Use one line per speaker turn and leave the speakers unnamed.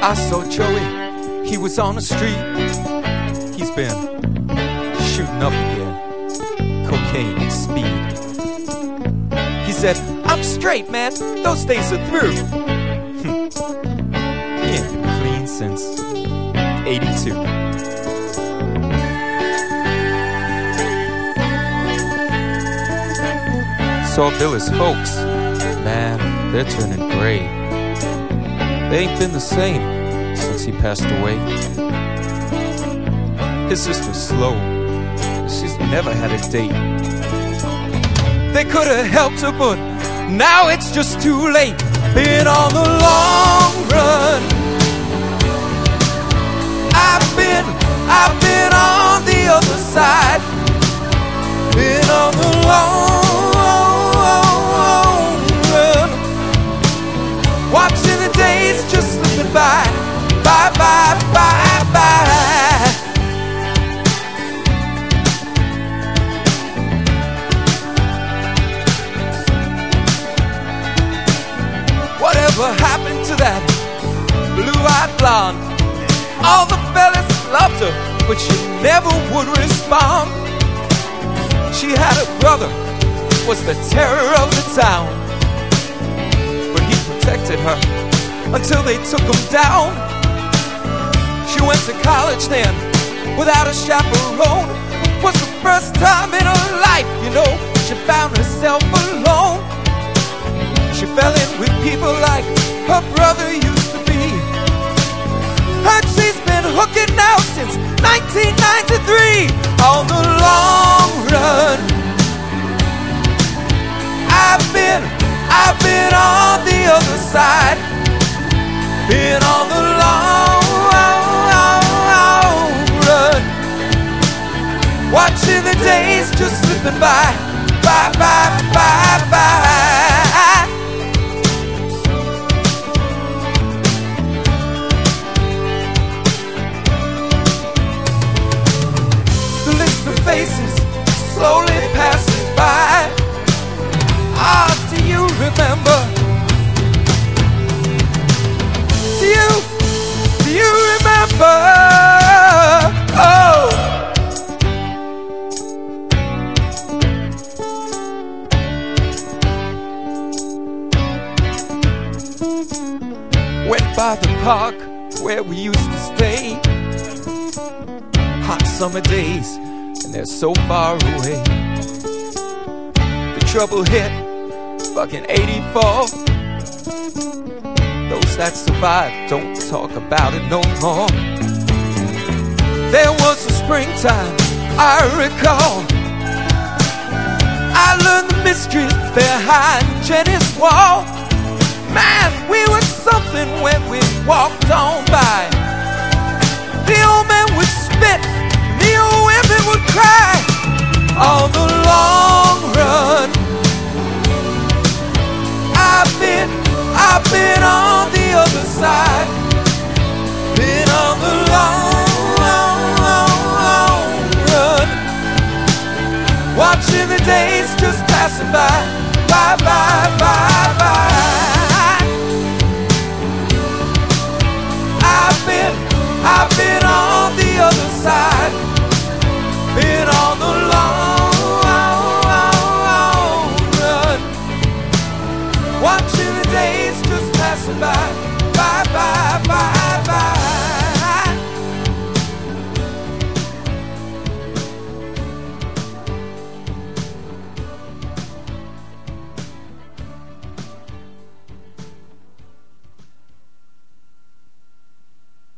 I saw Joey, he was on the street. He's been shooting up again, cocaine and speed. He said, I'm straight, man, those days are through. He ain't been clean since 82. Saw Billy's folks, man, they're turning gray. They ain't been the same since he passed away. His sister's slow, she's never had a date. They could have helped her, but now it's just too late. Been on the long run. I've been on the other side. Been on the long run. Watching the days just slipping by. Bye, bye, bye, bye. Whatever happened to that blue-eyed blonde? All the fellas loved her, but she never would respond. She had a brother, was the terror of the town, but he protected her until they took him down. She went to college then, without a chaperone. Was the first time in her life, you know, she found herself alone. She fell in with people like her brother used to be. Heard she's been hooking now since 1993. On the long run. I've been on the other side. Been on the long run. Watching the days just slipping by. Bye, bye, bye, bye. Faces slowly passes by. Ah, do you remember? Do you remember? Oh, went by the park where we used to stay. Hot summer days, and they're so far away. The trouble hit, fucking 84. Those that survived don't talk about it no more. There was a springtime, I recall. I learned the mysteries behind Jenny's wall. Man, we were something when we walked on by. The old man would spit, the old women would cry. On the long run. I've been on the other side. Been on the long run. Watching the days just passing by. Bye, bye, bye, bye. I've been on the other side. Been on the long run. Watching the days just passing by. Bye, bye, bye, bye.